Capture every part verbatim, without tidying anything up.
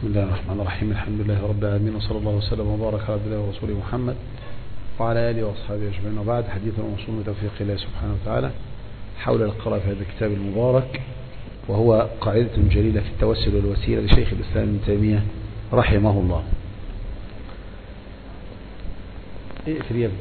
بسم الله الرحمن الرحيم. الحمد لله رب العالمين، وصلى الله وسلم وبارك على عبده ورسوله محمد وعلى آله وأصحابه أجمعين، وبعد. حديث موصول بتوفيق الله سبحانه وتعالى حول القراءة في هذا الكتاب المبارك، وهو قاعدة جليلة في التوسل والوسيلة لشيخ الإسلام ابن تيمية رحمه الله. اقفل يا ابني.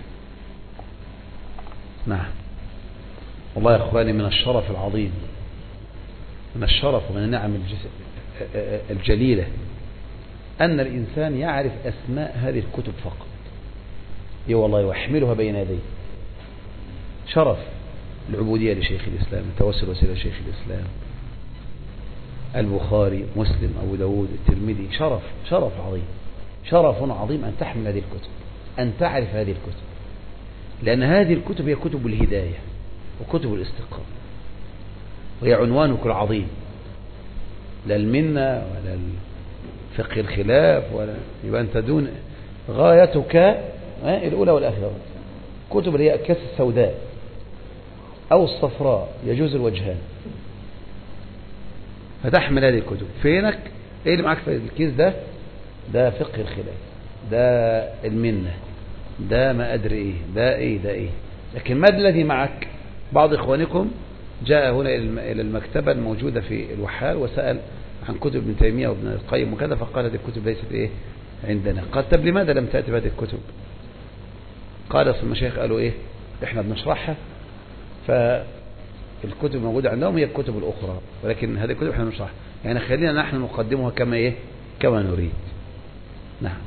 نعم، والله يا اخواني من الشرف العظيم، من الشرف ومن النعم الجليلة أن الإنسان يعرف أسماء هذه الكتب فقط، اي والله، ويحملها بين يديه. شرف العبودية لشيخ الإسلام، التوسل وسيلة لشيخ الإسلام، البخاري، مسلم، أبو داود، الترمذي. شرف شرف عظيم، شرف عظيم أن تحمل هذه الكتب، أن تعرف هذه الكتب، لأن هذه الكتب هي كتب الهداية وكتب الاستقامة، وهي عنوانك العظيم، لا المنة ولا فقه الخلاف ولا، يبقى أنت دون غايتك الأولى والآخرة. كتب اللي هي كاس السوداء أو الصفراء يجوز الوجهان، فتحمل هذه الكتب. فينك ايه اللي معك في الكيس ده؟ ده فقه الخلاف، ده المنة، ده ما أدري ايه، ده ايه ده ايه. لكن ما الذي معك؟ بعض إخوانكم جاء هنا إلى المكتبة الموجودة في الوحال وسأل عن كتب ابن تيمية وابن القيم وكذا، فقال هذه الكتب ليست ايه عندنا. قال طب لماذا لم تأتي بهذه الكتب؟ قال اصل المشايخ قالوا ايه احنا بنشرحها، فالكتب الموجودة عندهم هي الكتب الأخرى، ولكن هذه الكتب احنا بنشرحها، يعني خلينا نحن نقدمها كما ايه كما نريد. نعم.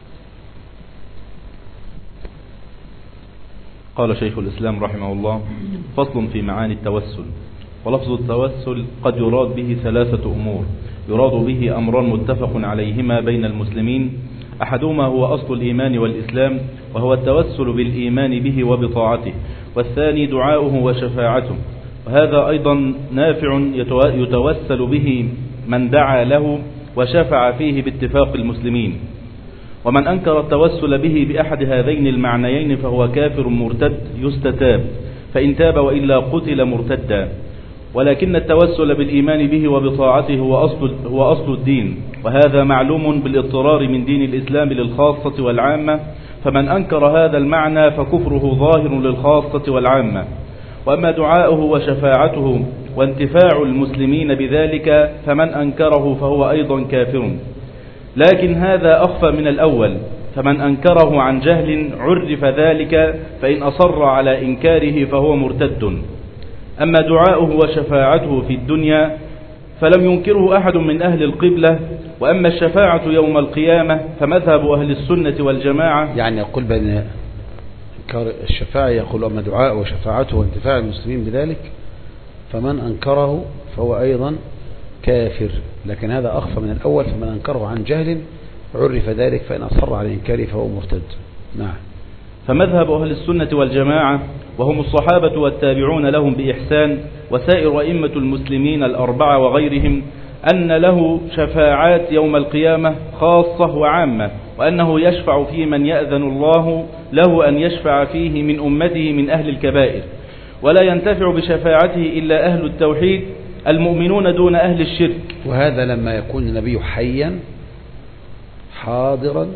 قال شيخ الإسلام رحمه الله: فصل في معاني التوسل. ولفظ التوسل قد يراد به ثلاثة أمور. يراد به أمران متفق عليهما بين المسلمين، أحدهما هو أصل الإيمان والإسلام، وهو التوسل بالإيمان به وبطاعته، والثاني دعاؤه وشفاعته، وهذا أيضا نافع يتوسل به من دعا له وشفع فيه باتفاق المسلمين. ومن أنكر التوسل به بأحد هذين المعنيين فهو كافر مرتد يستتاب، فإن تاب وإلا قتل مرتدا. ولكن التوسل بالإيمان به وبطاعته هو أصل, هو أصل الدين، وهذا معلوم بالاضطرار من دين الإسلام للخاصة والعامة، فمن أنكر هذا المعنى فكفره ظاهر للخاصة والعامة. وأما دعاؤه وشفاعته وانتفاع المسلمين بذلك فمن أنكره فهو أيضا كافر، لكن هذا أخفى من الأول، فمن أنكره عن جهل عرف ذلك، فإن أصر على إنكاره فهو مرتد. أما دعاؤه وشفاعته في الدنيا فلم ينكره أحد من أهل القبلة. وأما الشفاعة يوم القيامة فمذهب أهل السنة والجماعة، يعني يقول بأن الشفاعة، يقول أما دعاؤه وشفاعته وانتفاع المسلمين بذلك فمن أنكره فهو أيضا كافر، لكن هذا أخفى من الأول، فمن أنكره عن جهل عرف ذلك، فإن أصر على إنكاره فهو مرتد. نعم. فمذهب أهل السنة والجماعة وهم الصحابة والتابعون لهم بإحسان وسائر أئمة المسلمين الأربعة وغيرهم أن له شفاعات يوم القيامة خاصة وعامة، وأنه يشفع في من يأذن الله له أن يشفع فيه من أمته من أهل الكبائر، ولا ينتفع بشفاعته إلا أهل التوحيد المؤمنون دون أهل الشرك. وهذا لما يكون النبي حيا حاضرا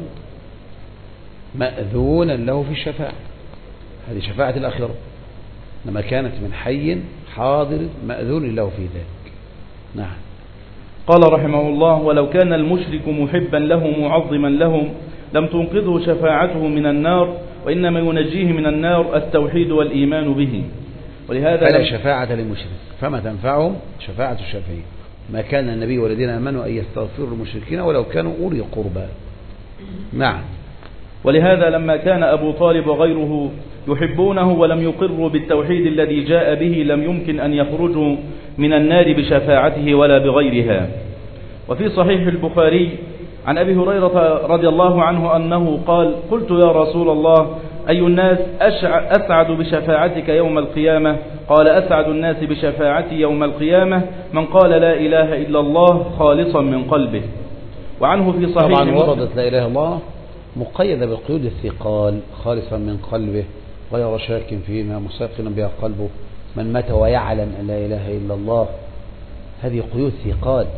مأذونا له في الشفاعة، هذه شفاعة الآخرة، لما كانت من حي حاضر مأذون له في ذلك. نعم. قال رحمه الله: ولو كان المشرك محبا له معظما لهم لم تنقذه شفاعته من النار، وإنما ينجيه من النار التوحيد والإيمان به. ولهذا فلا شفاعة للمشرك، فما تنفعهم شفاعة الشافعين. ما كان النبي والذين آمنوا أن يستغفروا للمشركين ولو كانوا أولي قربى. نعم. ولهذا لما كان أبو طالب وغيره يحبونه ولم يقروا بالتوحيد الذي جاء به لم يمكن أن يخرجوا من النار بشفاعته ولا بغيرها. وفي صحيح البخاري عن أبي هريرة رضي الله عنه أنه قال: قلت يا رسول الله أي الناس أسعد بشفاعتك يوم القيامة؟ قال: أسعد الناس بشفاعتي يوم القيامة من قال لا إله إلا الله خالصا من قلبه. وعنه في صحيح طبعا وردت لا إله إلا الله مقيدة بالقيود الثقال، خالصا من قلبه غير شاك فيما مساقنا بها قلبه، من مات ويعلم أن لا إله إلا الله، هذه قيود ثقال.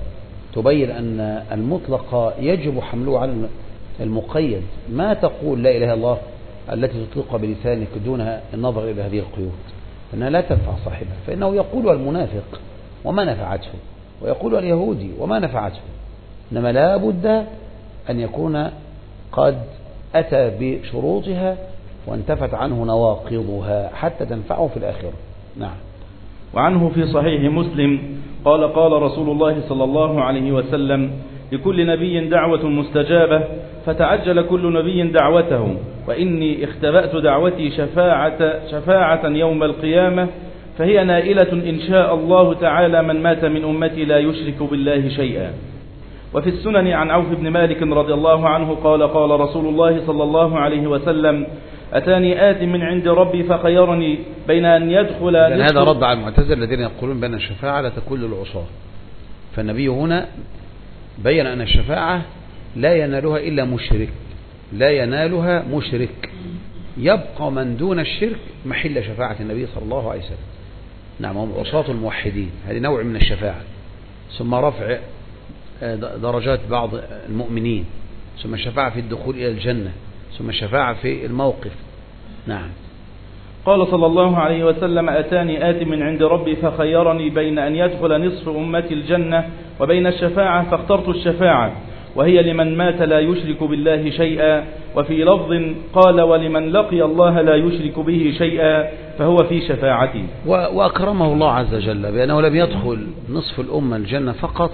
تبين أن المطلق يجب حمله على المقيد. ما تقول لا إله إلا الله التي تطلق بلسانك دون النظر إلى هذه القيود، فإنها لا تنفع صاحبها، فإنه يقول المنافق وما نفعته، ويقول اليهودي وما نفعته، إنما لا بد أن يكون قد أتى بشروطها وانتفت عنه نواقضها حتى تنفعه في الآخرة. نعم. وعنه في صحيح مسلم قال قال رسول الله صلى الله عليه وسلم: لكل نبي دعوة مستجابة، فتعجل كل نبي دعوته، وإني اختبأت دعوتي شفاعة, شفاعة يوم القيامة، فهي نائلة إن شاء الله تعالى من مات من أمتي لا يشرك بالله شيئا. وفي السنن عن عوف بن مالك رضي الله عنه قال قال رسول الله صلى الله عليه وسلم: أتاني آت من عند ربي فخيرني بين أن يدخل. هذا رد على المعتزلة الذين يقولون بأن الشفاعة لا تكون للعصاة، فالنبي هنا بين أن الشفاعة لا ينالها إلا مشرك، لا ينالها مشرك، يبقى من دون الشرك محل شفاعة النبي صلى الله عليه وسلم. نعم، هم عصاة الموحدين، هذه نوع من الشفاعة. ثم رفع درجات بعض المؤمنين، ثم الشفاعة في الدخول إلى الجنة، ثم الشفاعة في الموقف. نعم. قال صلى الله عليه وسلم: أتاني آت من عند ربي فخيرني بين أن يدخل نصف أمتي الجنة وبين الشفاعة، فاخترت الشفاعة، وهي لمن مات لا يشرك بالله شيئا. وفي لفظ قال: ولمن لقي الله لا يشرك به شيئا فهو في شفاعتي. وأكرمه الله عز وجل بأنه لم يدخل نصف الأمة الجنة فقط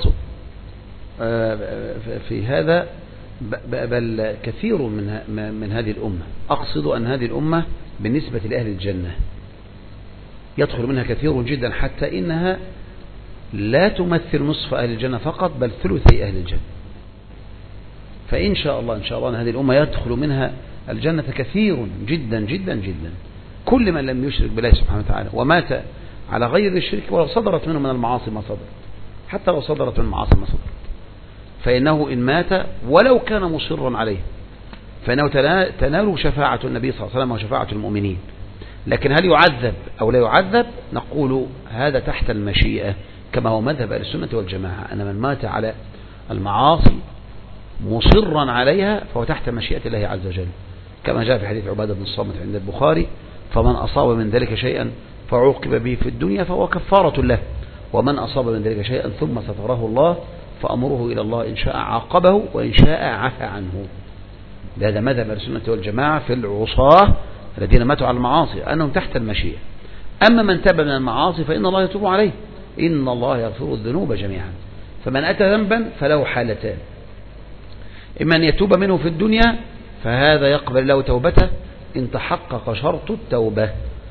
في هذا، بل كثير من من هذه الأمة. أقصد أن هذه الأمة بالنسبة لأهل الجنة يدخل منها كثير جدا، حتى إنها لا تمثل نصف أهل الجنة فقط، بل ثلثي أهل الجنة. فإن شاء الله إن شاء الله أن هذه الأمة يدخل منها الجنة كثير جدا جدا جدا، كل من لم يشرك بالله سبحانه وتعالى ومات على غير الشرك، ولو صدرت منه من المعاصي ما صدرت، حتى لو صدرت من المعاصي ما صدرت، فإنه إن مات ولو كان مصرا عليه فإنه تنال شفاعة النبي صلى الله عليه وسلم وشفاعة المؤمنين. لكن هل يعذب أو لا يعذب؟ نقول هذا تحت المشيئة، كما هو مذهب أهل السنة والجماعة، أن من مات على المعاصي مصرا عليها فهو تحت مشيئة الله عز وجل، كما جاء في حديث عبادة بن الصامت عند البخاري: فمن أصاب من ذلك شيئا فعوقب به في الدنيا فهو كفارة له، ومن أصاب من ذلك شيئا ثم ستره الله فأمره إلى الله، إن شاء عاقبه وإن شاء عفى عنه. هذا مذهب السنة والجماعة في العصاة الذين ماتوا على المعاصي، أنهم تحت المشيئة. أما من تاب من المعاصي فإن الله يتوب عليه، إن الله يغفر الذنوب جميعا. فمن أتى ذنبا فله حالتان: إما أن يتوب منه في الدنيا فهذا يقبل له توبته إن تحقق شرط التوبة،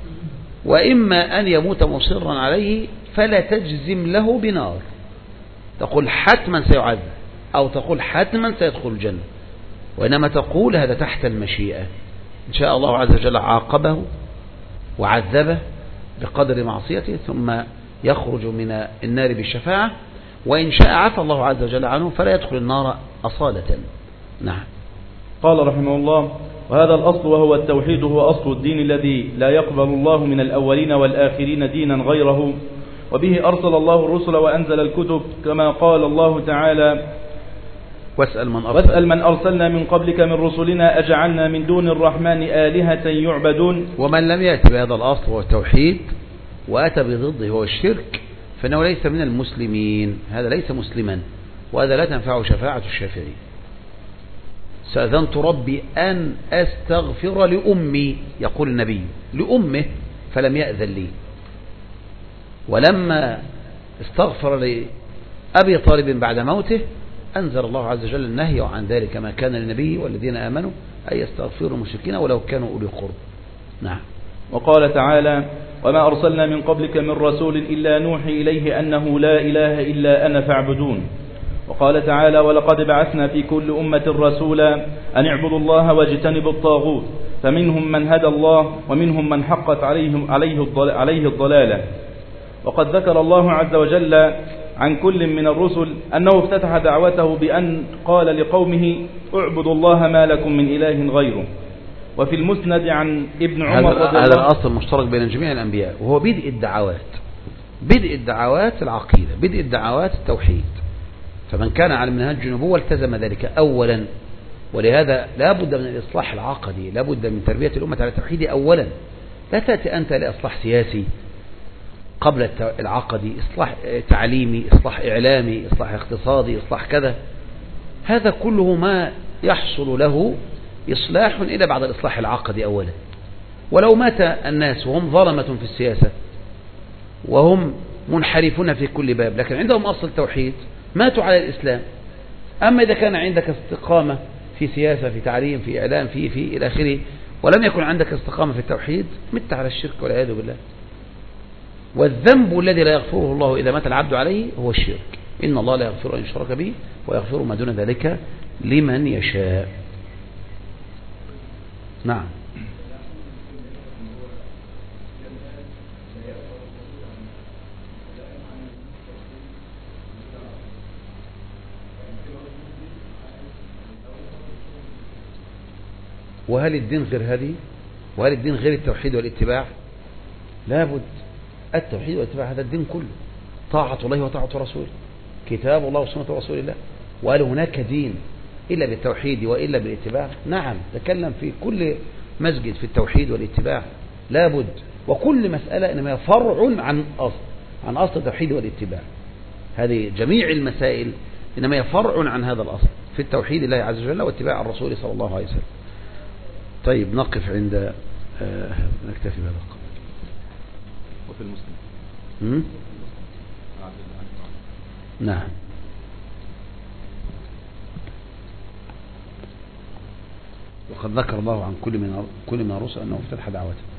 وإما أن يموت مصرا عليه فلا تجزم له بنار، تقول حتما سيعذب أو تقول حتما سيدخل الجنة، وإنما تقول هذا تحت المشيئة، إن شاء الله عز وجل عاقبه وعذبه بقدر معصيته ثم يخرج من النار بالشفاعة، وإن شاء عفى الله عز وجل عنه فلا يدخل النار أصالة. نعم. قال رحمه الله: وهذا الأصل وهو التوحيد هو أصل الدين الذي لا يقبل الله من الأولين والآخرين دينا غيره، وبه أرسل الله الرسل وأنزل الكتب، كما قال الله تعالى: واسأل من, أرسل واسأل من أرسلنا من قبلك من رسلنا أجعلنا من دون الرحمن آلهة يعبدون. ومن لم يأتي بهذا الأصل وهو التوحيد وأتى بضده هو الشرك فإنه ليس من المسلمين، هذا ليس مسلما، وهذا لا تنفع شفاعة الشافعين. سأذنت ربي أن أستغفر لأمي، يقول النبي لأمه فلم يأذن لي، ولما استغفر لأبي طالب بعد موته أنزل الله عز وجل النهي عن ذلك، ما كان للنبي والذين آمنوا أن يستغفروا المشركين ولو كانوا أولي قرب. نعم. وقال تعالى: وما أرسلنا من قبلك من رسول إلا نوحي إليه أنه لا إله إلا أنا فاعبدون. وقال تعالى: ولقد بعثنا في كل أمة رسولا أن اعبدوا الله واجتنبوا الطاغوت، فمنهم من هدى الله ومنهم من حقت عليه, عليه الضلالة. وقد ذكر الله عز وجل عن كل من الرسل أنه افتتح دعوته بأن قال لقومه: اعبدوا الله ما لكم من إله غيره. وفي المسند عن ابن عمر رضي الله هذا الأصل المشترك بين جميع الأنبياء، وهو بدء الدعوات، بدء الدعوات العقيدة، بدء الدعوات التوحيد. فمن كان على منهج النبوة التزم ذلك أولا. ولهذا لا بد من الإصلاح العقدي، لا بد من تربية الأمة على التوحيد أولا. لا تأتي أنت لإصلاح سياسي قبل العقدي، إصلاح تعليمي، إصلاح إعلامي، إصلاح اقتصادي، إصلاح كذا. هذا كله ما يحصل له إصلاح إلا بعد الإصلاح العقدي أولا. ولو مات الناس وهم ظلمة في السياسة وهم منحرفون في كل باب لكن عندهم أصل التوحيد ماتوا على الإسلام. أما إذا كان عندك استقامة في سياسة، في تعليم، في إعلام، في في إلى آخره، ولم يكن عندك استقامة في التوحيد، مت على الشرك والعياذ بالله. والذنب الذي لا يغفره الله إذا مات العبد عليه هو الشرك. إن الله لا يغفر أن يشرك به ويغفر ما دون ذلك لمن يشاء. نعم. وهل الدين غير هذه؟ وهل الدين غير التوحيد والاتباع؟ لابد. التوحيد والاتباع هذا الدين كله، طاعة الله وطاعة رسوله، كتاب الله وسنة رسول الله. وهل هناك دين إلا بالتوحيد وإلا بالاتباع؟ نعم، تكلم في كل مسجد في التوحيد والاتباع لابد. وكل مسألة إنما فرع عن أصل عن أصل التوحيد والاتباع. هذه جميع المسائل إنما فرع عن هذا الأصل في التوحيد الله عز وجل واتباع الرسول صلى الله عليه وسلم. طيب نقف عند آه نكتفي بهذا القدر. وفي المسلم نعم. وقد ذكر الله عن كل من كل من الرسل أنه افتتح دعوته.